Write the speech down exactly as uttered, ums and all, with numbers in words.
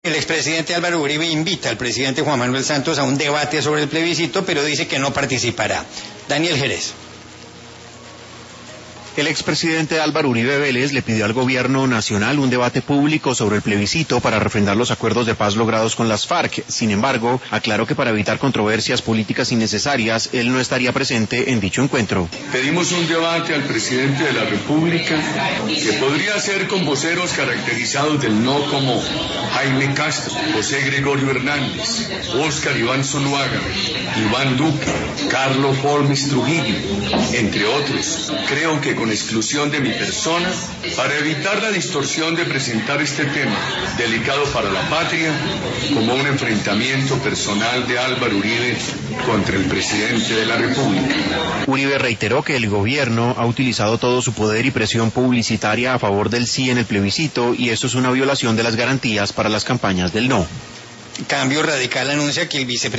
El expresidente Álvaro Uribe invita al presidente Juan Manuel Santos a un debate sobre el plebiscito, pero dice que no participará. Daniel Jerez. El expresidente Álvaro Uribe Vélez le pidió al gobierno nacional un debate público sobre el plebiscito para refrendar los acuerdos de paz logrados con las FARC. Sin embargo, aclaró que para evitar controversias políticas innecesarias, él no estaría presente en dicho encuentro. Pedimos un debate al presidente de la República que podría ser con voceros caracterizados del no, como Jaime Castro, José Gregorio Hernández, Óscar Iván Zuluaga, Iván Duque, Carlos Holmes Trujillo, entre otros. Creo que con exclusión de mi persona, para evitar la distorsión de presentar este tema, delicado para la patria, como un enfrentamiento personal de Álvaro Uribe contra el presidente de la República. Uribe reiteró que el gobierno ha utilizado todo su poder y presión publicitaria a favor del sí en el plebiscito, y eso es una violación de las garantías para las campañas del no. Cambio Radical anuncia que el vicepresidente